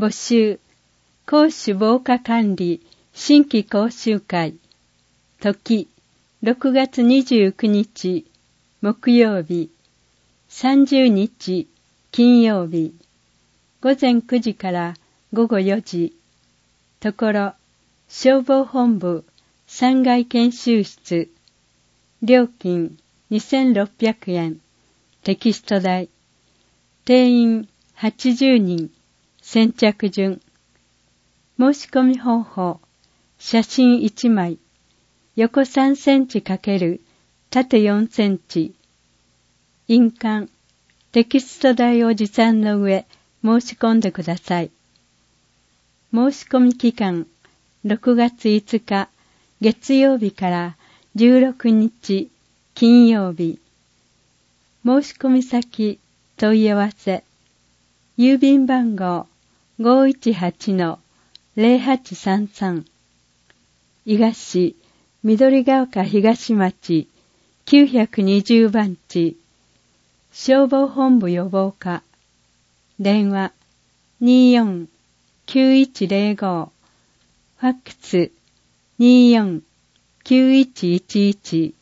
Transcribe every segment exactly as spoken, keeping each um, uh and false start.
募集、公主防火管理新規講習会。時、ろくがつにじゅうくにち、木曜日。さんじゅうにち、金曜日。午前くじから午後よじ。ところ、消防本部さんがい研修室。料金にせんろっぴゃくえん。テキスト代。定員はちじゅうにん。先着順。申し込み方法。写真いちまい。横さんセンチ×縦よんセンチ。印鑑。テキスト代を持参の上、申し込んでください。申し込み期間、ろくがついつか、月曜日からじゅうろくにち、金曜日。申し込み先、問い合わせ。郵便番号 ごーいちはちのゼロはちさんさん。伊賀市緑ヶ丘東町きゅうひゃくにじゅうばんち。消防本部予防課。電話 にーよんきゅういちゼロご。ファックス にーよんきゅういちいちいち。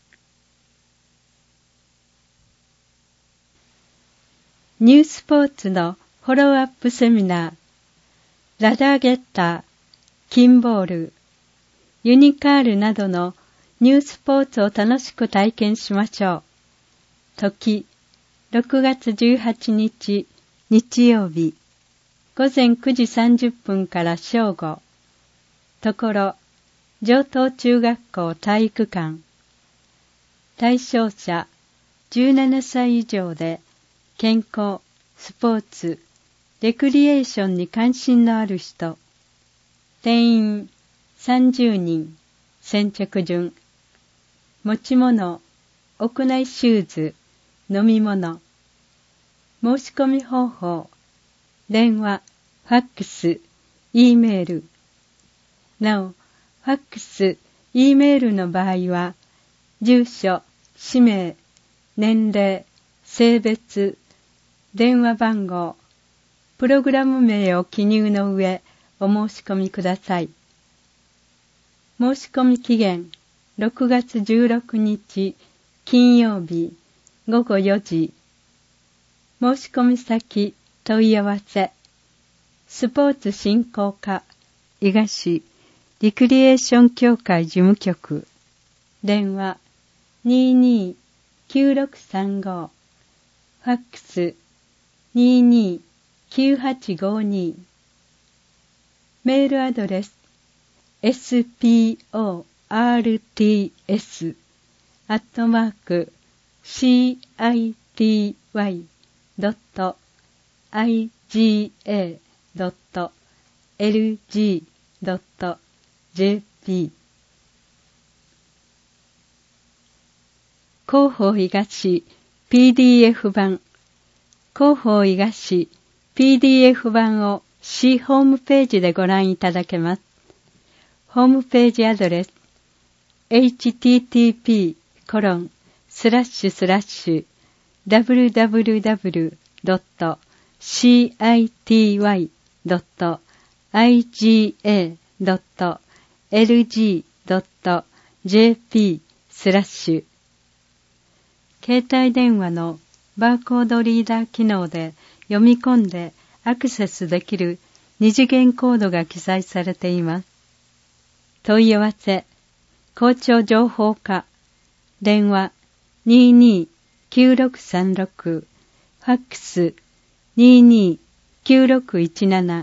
ニュースポーツのフォローアップセミナー。ラダーゲッター、キンボール、ユニカールなどのニュースポーツを楽しく体験しましょう。時、ろくがつじゅうはちにち、日曜日。午前くじさんじゅっぷんから正午。ところ、城東中学校体育館。対象者、じゅうななさい以上で、健康、スポーツ、レクリエーションに関心のある人。定員さんじゅうにん。先着順。持ち物、屋内シューズ、飲み物。申し込み方法。電話、ファックス、Eメール。なお、ファックス、Eメールの場合は、住所、氏名、年齢、性別、電話番号、プログラム名を記入の上、お申し込みください。申し込み期限、ろくがつじゅうろくにち、金曜日、ごごよじ。申し込み先、問い合わせ。スポーツ振興課、伊賀市、リクリエーション協会事務局。電話、にーにーきゅうろくさんご。ファックス、にーにーきゅうはちごに。メールアドレス エスピーオーアールティーエス アットマーク シーアイティーワイ ドット アイジーエー ドット エルジー ドット ジェーピー。 広報伊賀市 ピーディーエフ 版。広報伊賀市 ピーディーエフ 版を市ホームページでご覧いただけます。ホームページアドレス エイチティーティーピーコロンスラッシュスラッシュダブリューダブリューダブリュードットシーアイティーワイドットアイジーエードットエルジードットジェーピースラッシュ。携帯電話のバーコードリーダー機能で読み込んでアクセスできる二次元コードが記載されています。問い合わせ、校長情報課、電話 にーにーきゅうろくさんろく、ファックス にーにーきゅうろくいちなな。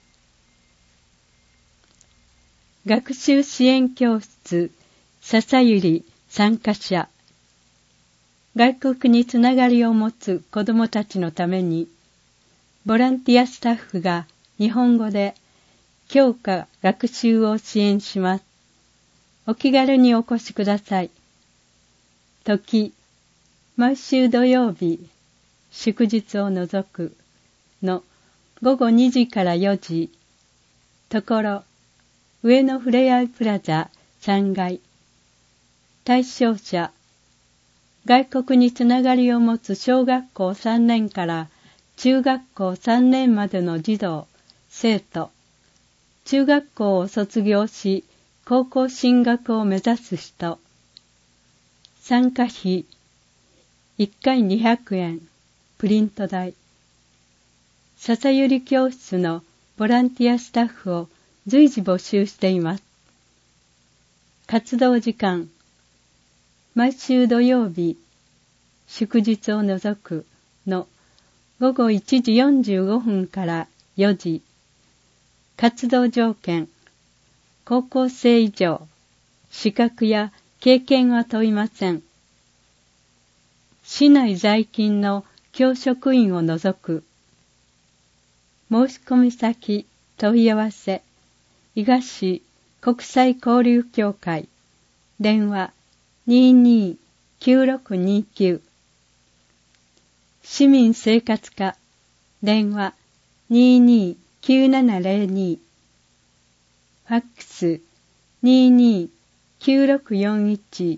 学習支援教室、笹ゆり参加者。外国につながりを持つ子どもたちのために、ボランティアスタッフが日本語で教科学習を支援します。お気軽にお越しください。時、毎週土曜日、祝日を除くのごごにじからよじ。ところ、上野ふれあいプラザさんがい。対象者、外国につながりを持つ小学校さんねんから中学校さんねんまでの児童、 生徒、中学校を卒業し、高校進学を目指す人、参加費、いっかいにひゃくえん、プリント代。笹ゆり教室のボランティアスタッフを随時募集しています。活動時間、毎週土曜日、祝日を除くのごごいちじよんじゅうごふんからよじ。活動条件、高校生以上、資格や経験は問いません。市内在勤の教職員を除く。申し込み先、問い合わせ、伊賀市国際交流協会、電話 にーにーきゅうろくにーきゅう。市民生活課、電話 にーにーきゅうななぜろに。ファックス にーにーきゅうろくよんいち。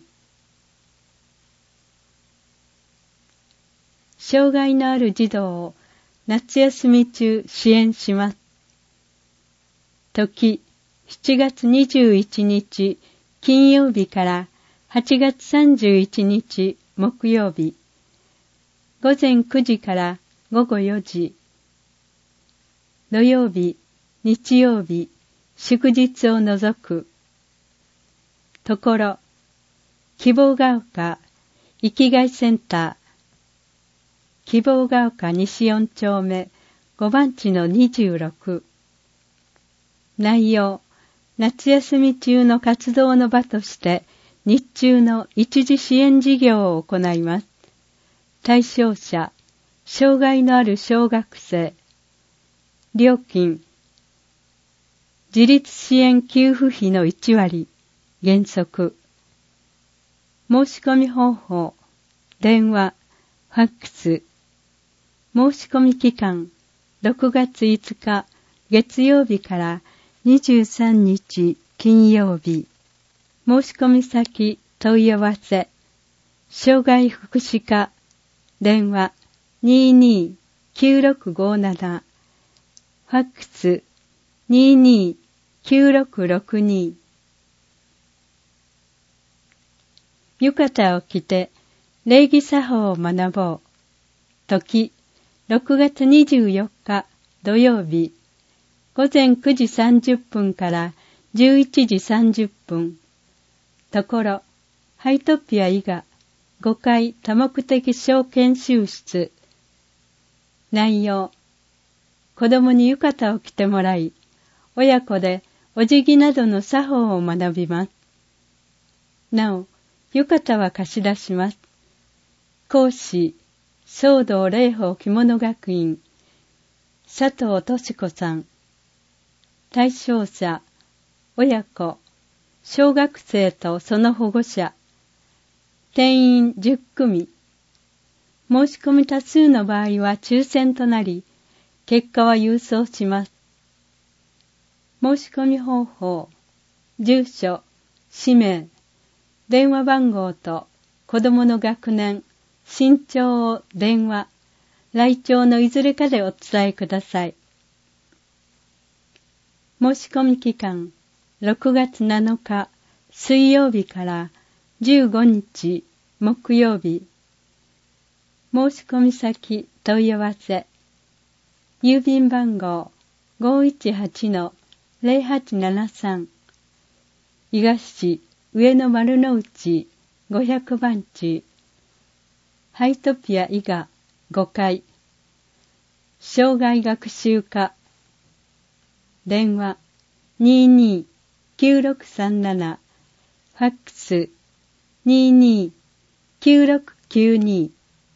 障害のある児童を夏休み中支援します。時、しちがつにじゅういちにち金曜日からはちがつさんじゅういちにち木曜日、ごぜんくじからごごよじ。土曜日、日曜日、祝日を除く。ところ、希望が丘生きがいセンター、希望が丘西よんちょうめごばんちのにじゅうろく。内容、夏休み中の活動の場として日中の一時支援事業を行います。対象者、障害のある小学生。料金、自立支援給付費のいちわり、原則。申し込み方法、電話、ファックス。申し込み期間、ろくがついつか月曜日からにじゅうさんにち金曜日。申し込み先、問い合わせ。障害福祉課、電話 にーにーきゅうろくごなな。ファックス にーにーきゅうろくろくに。浴衣を着て礼儀作法を学ぼう。時、ろくがつにじゅうよっか土曜日、ごぜんくじさんじゅっぷんからじゅういちじさんじゅっぷん。ところ、ハイトピア伊賀ごかい多目的小研修室。内容、子供に浴衣を着てもらい、親子でお辞儀などの作法を学びます。なお、浴衣は貸し出します。講師、騒動霊宝着物学院、佐藤敏子さん。対象者、親子、小学生とその保護者。定員じゅっくみ。申し込み多数の場合は抽選となり、結果は郵送します。申し込み方法、住所、氏名、電話番号と子供の学年、身長を電話、来庁のいずれかでお伝えください。申し込み期間、ろくがつなのか水曜日からじゅうごにち木曜日。申し込み先、問い合わせ。郵便番号 ごーいちはちのぜろはちななさん。伊賀市上野丸の内ごひゃくばんち。ハイトピア伊賀ごかい。障害学習課。電話 にーにーきゅうろくさんなな。ファックス にーにーきゅうろくきゅうに。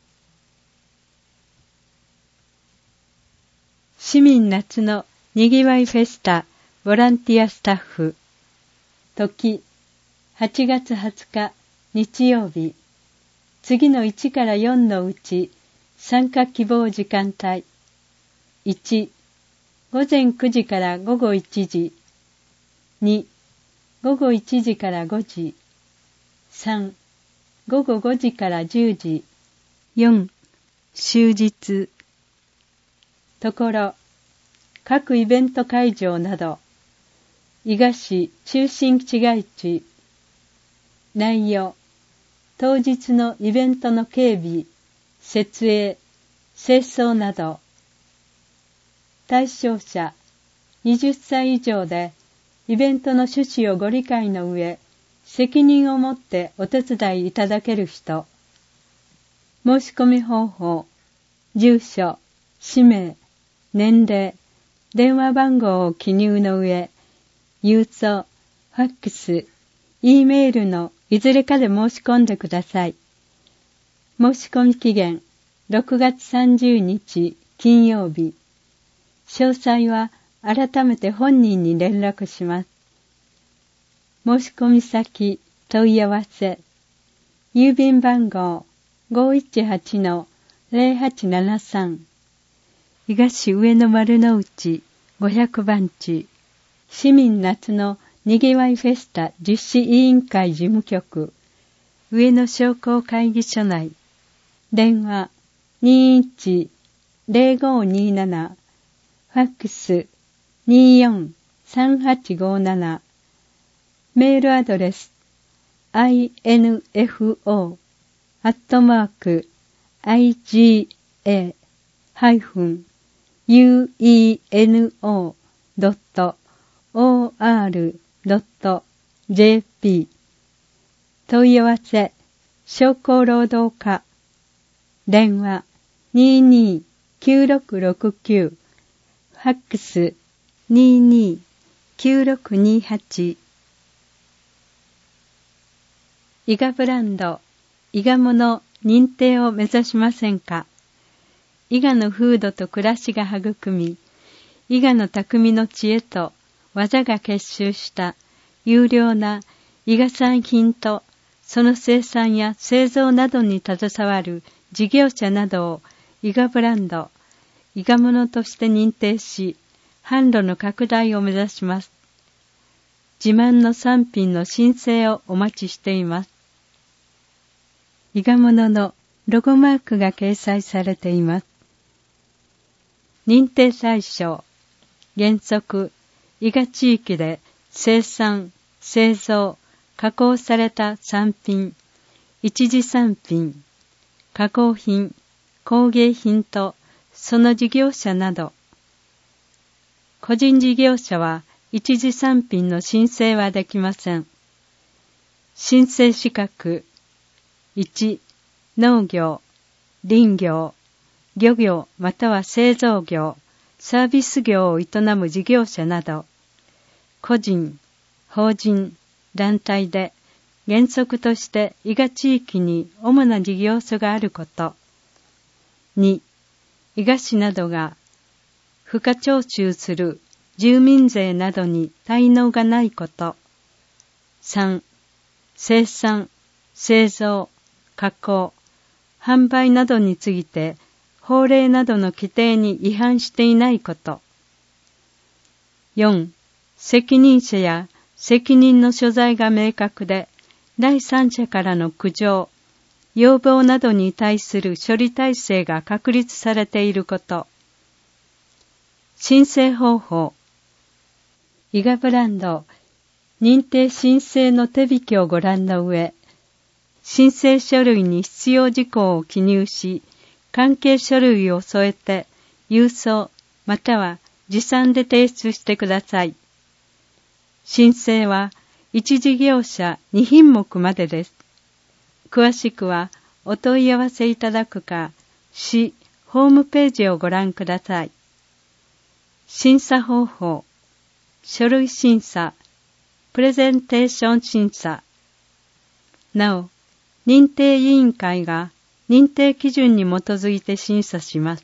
市民夏のにぎわいフェスタボランティアスタッフ。時、はちがつはつか日曜日。次のいちからよんのうち参加希望時間帯。いち、ごぜんくじからごごいちじ。に、ごごいちじからごじ。さん、ごごごじからじゅうじ。よん、終日。ところ、 各イベント会場など、伊賀市中心市街地、内容、当日のイベントの警備、設営、清掃など、対象者、はたち以上で、イベントの趣旨をご理解の上、責任を持ってお手伝いいただける人、申し込み方法、住所、氏名、年齢、電話番号を記入の上、郵送、ファックス、E メールのいずれかで申し込んでください。申し込み期限、ろくがつさんじゅうにち金曜日。詳細は改めて本人に連絡します。申し込み先、問い合わせ、郵便番号 ごいちはちのぜろはちななさん、伊賀市上野丸の内ごひゃくばんち、市民夏のにぎわいフェスタ実施委員会事務局、上野商工会議所内、電話 にいちぜろごになな、ファックス にーよんさんはちごなな、メールアドレス アイエヌエフオー アットマーク アイジーエー ハイフン ユーイーエヌオー ドット オーアール ドット ジェーピー 問い合わせ商工労働課電話 にーにーきゅうろくろくきゅう ファックス にーにーきゅうろくにはち。伊賀ブランド、伊賀物認定を目指しませんか？伊賀の風土と暮らしが育み、伊賀の匠の知恵と技が結集した優良な伊賀産品とその生産や製造などに携わる事業者などを伊賀ブランド、伊賀物として認定し、販路の拡大を目指します。自慢の産品の申請をお待ちしています。伊賀物のロゴマークが掲載されています。認定対象、原則、伊賀地域で生産、製造、加工された産品、一次産品、加工品、工芸品とその事業者など、個人事業者は一次産品の申請はできません。申請資格、いち、農業、林業、漁業または製造業、サービス業を営む事業者など、個人、法人、団体で原則として伊賀地域に主な事業所があること。に、伊賀市などが付加徴収する住民税などに滞納がないこと。さん、生産、製造、加工、販売などについて法令などの規定に違反していないこと。よん、責任者や責任の所在が明確で、第三者からの苦情、要望などに対する処理体制が確立されていること。申請方法。伊賀ブランド認定申請の手引きをご覧の上、申請書類に必要事項を記入し、関係書類を添えて郵送または持参で提出してください。申請はいち事業者に品目までです。詳しくはお問い合わせいただくか、市ホームページをご覧ください。審査方法、書類審査、プレゼンテーション審査。なお、認定委員会が認定基準に基づいて審査します。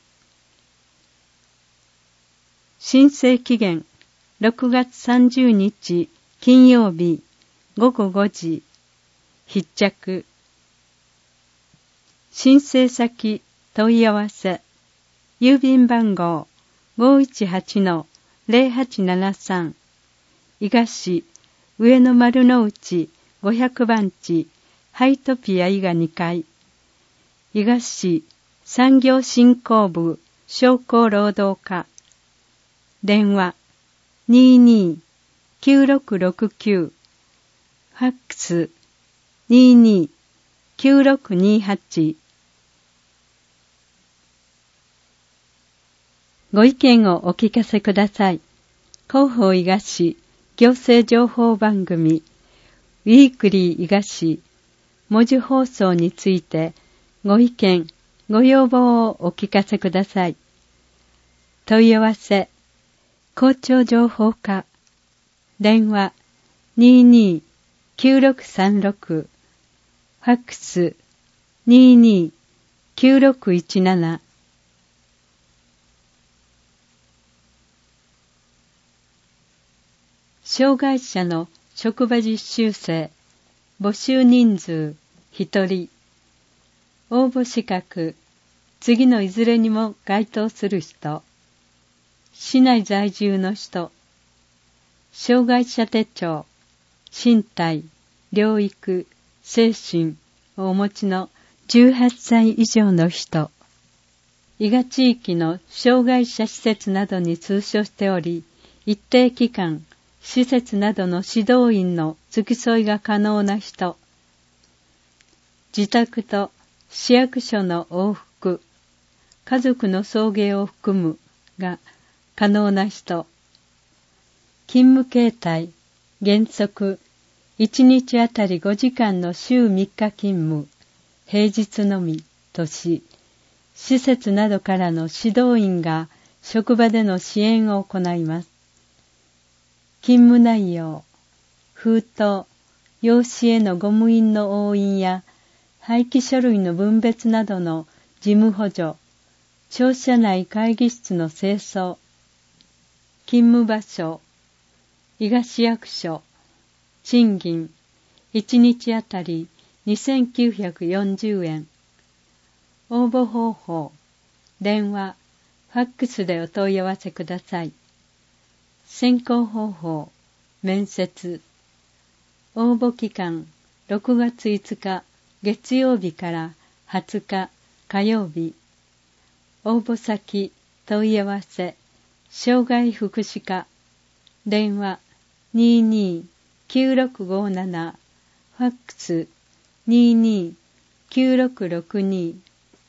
申請期限ろくがつさんじゅうにち金曜日ごごごじ、必着。申請先問い合わせ、郵便番号 ごいちはちのぜろはちななさん、伊賀市上野丸の内ごひゃくばんちハイトピア伊賀にかい、伊賀市産業振興部商工労働課、 電話 にーにーきゅうろくろくきゅう、ファックス にーにーきゅうろくにーはち。ご意見をお聞かせください。広報伊賀市行政情報番組ウィークリー伊賀市文字放送についてご意見、ご要望をお聞かせください。問い合わせ、校長情報課、電話 にーにーきゅうろくさんろく、ファックス にーにーきゅうろくいちなな。障害者の職場実習生、募集人数ひとり。応募資格、次のいずれにも該当する人。市内在住の人。障害者手帳、身体、療育、精神をお持ちのじゅうはっさい以上の人。伊賀地域の障害者施設などに通所しており、一定期間、施設などの指導員の付き添いが可能な人。自宅と市役所の往復、家族の送迎を含むが可能な人。勤務形態、原則、いちにちあたりごじかんの週みっか勤務、平日のみとし、施設などからの指導員が職場での支援を行います。勤務内容、封筒、用紙へのゴム印の押印や廃棄書類の分別などの事務補助、庁舎内会議室の清掃、勤務場所、伊賀市役所、賃金、いちにちあたりにせんきゅうひゃくよんじゅうえん。応募方法、電話、ファックスでお問い合わせください。選考方法、面接。応募期間、ろくがついつか月曜日からはつか火曜日。応募先、問い合わせ、障害福祉課。電話 にーにーきゅうろくごなな、ファックス にーにーきゅうろくろくに。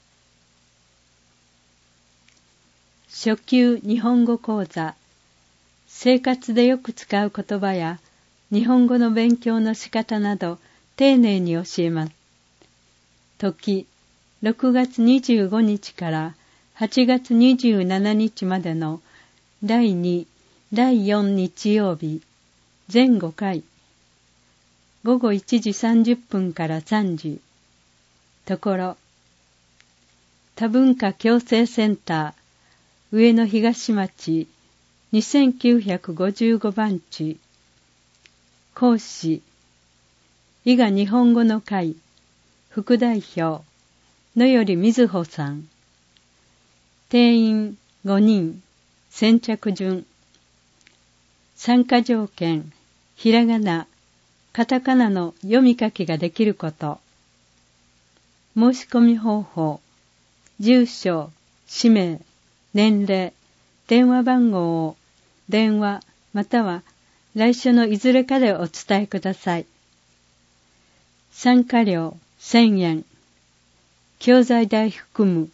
初級日本語講座。生活でよく使う言葉や日本語の勉強の仕方など丁寧に教えます。時、ろくがつにじゅうごにちからはちがつにじゅうしちにちまでのだいに、だいよん日曜日、全ごかい。ごごいちじさんじゅっぷんからさんじ。ところ、多文化共生センター、上野東町、にせんきゅうひゃくごじゅうごばんち。講師、伊賀日本語の会、副代表、野頼瑞穂さん。定員ごにん、先着順。参加条件、ひらがな、カタカナの読み書きができること。申し込み方法、住所、氏名、年齢、電話番号を電話または来週のいずれかでお伝えください。参加料せんえん、教材代含む。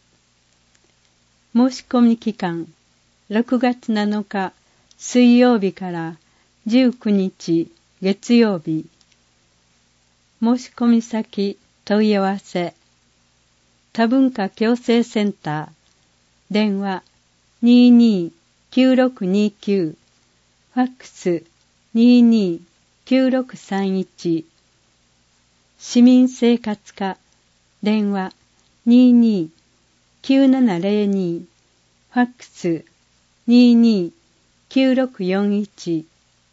申し込み期間、ろくがつなのか水曜日からじゅうくにち月曜日。申し込み先、問い合わせ、多文化共生センター、電話 にーにーきゅうろくにきゅう、ファックス にーにーきゅうろくさんいち、市民生活課、電話 にーにーきゅうななぜろに、ファックス にーにーきゅうろくよんいち。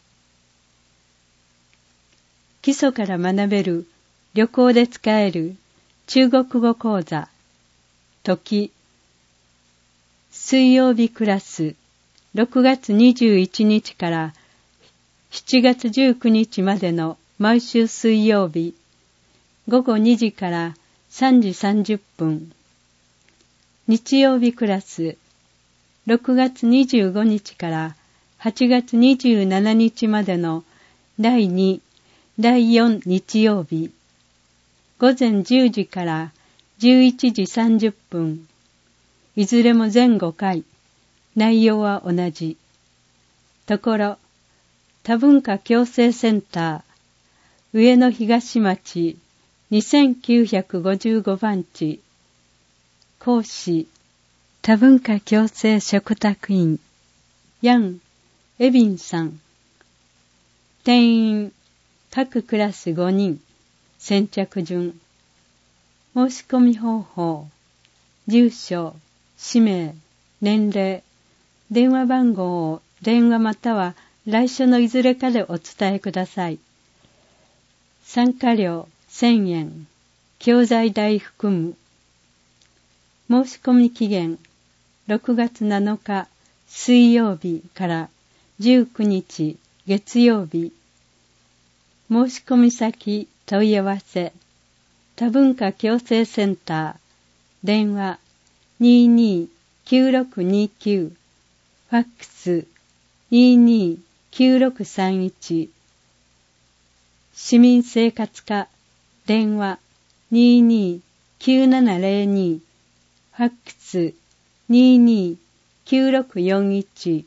基礎から学べる旅行で使える中国語講座。時、水曜日クラス、ろくがつにじゅういちにちからしちがつじゅうくにちまでの毎週水曜日、ごごにじからさんじさんじゅっぷん。日曜日クラス、 ろくがつにじゅうごにちからはちがつにじゅうしちにちまでのだいに、だいよん日曜日、ごぜんじゅうじからじゅういちじさんじゅっぷん、いずれも全ごかい、内容は同じ。ところ、多文化共生センター、上野東町にせんきゅうひゃくごじゅうごばんち、講師、多文化共生嘱託員、ヤン・エビンさん。定員、各クラスごにん、先着順。申し込み方法、住所、氏名、年齢、電話番号を電話または来書のいずれかでお伝えください。参加料せんえん、教材代含む。申し込み期限ろくがつなのか水曜日からじゅうくにち月曜日。申し込み先問い合わせ、多文化共生センター、電話 にーにーきゅうろくにきゅう、ファックス にーにーきゅうろくさんいち、市民生活課、電話 にーにーきゅうななぜろに、ファックス にーにーきゅうろくよんいち。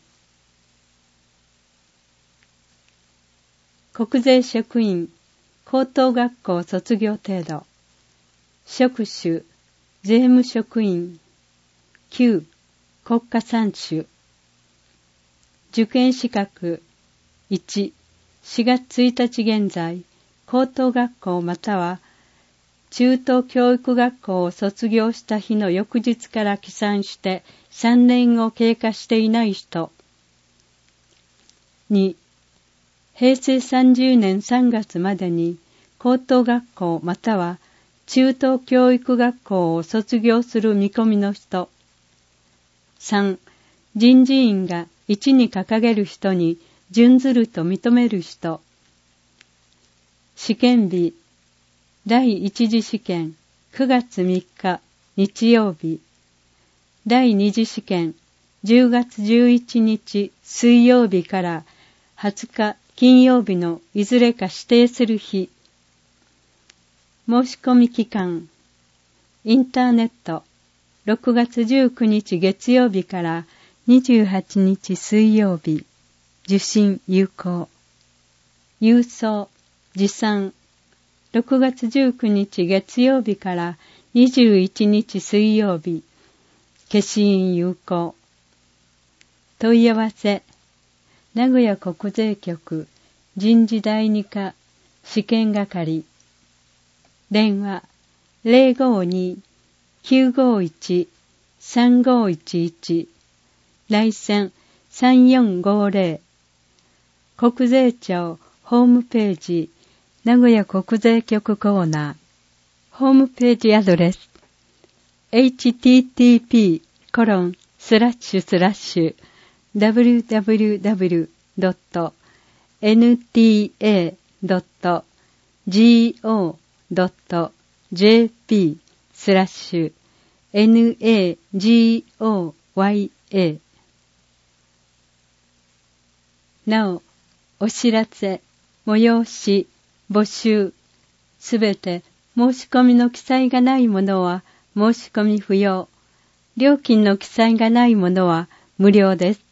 国税職員、高等学校卒業程度。職種、税務職員。級、国家参種。受験資格。いち、しがつついたち現在、高等学校または中等教育学校を卒業した日の翌日から起算してさんねんを経過していない人。に、へいせいさんじゅうねんさんがつまでに高等学校または中等教育学校を卒業する見込みの人。さん、人事院がいちに掲げる人に準ずると認める人。試験日、第一次試験くがつみっか日曜日、第二次試験じゅうがつじゅういちにち水曜日からはつか金曜日のいずれか指定する日。申し込み期間、インターネットろくがつじゅうくにち月曜日からにじゅうはちにち水曜日、受信有効。郵送、持参、ろくがつじゅうくにち月曜日からにじゅういちにち水曜日、消印有効。問い合わせ、名古屋国税局人事第二課試験係。電話 ゼロごに きゅうごいち さんごいちいち、来線さんよんごぜろ。国税庁ホームページ、名古屋国税局コーナー。ホームページアドレス エイチティーティーピーコロンスラッシュスラッシュダブリューダブリューダブリュードットエヌティーエードットジーオードットジェーピースラッシュエヌエージーオーワイエー。なお、お知らせ、催し、募集、すべて申し込みの記載がないものは申し込み不要。料金の記載がないものは無料です。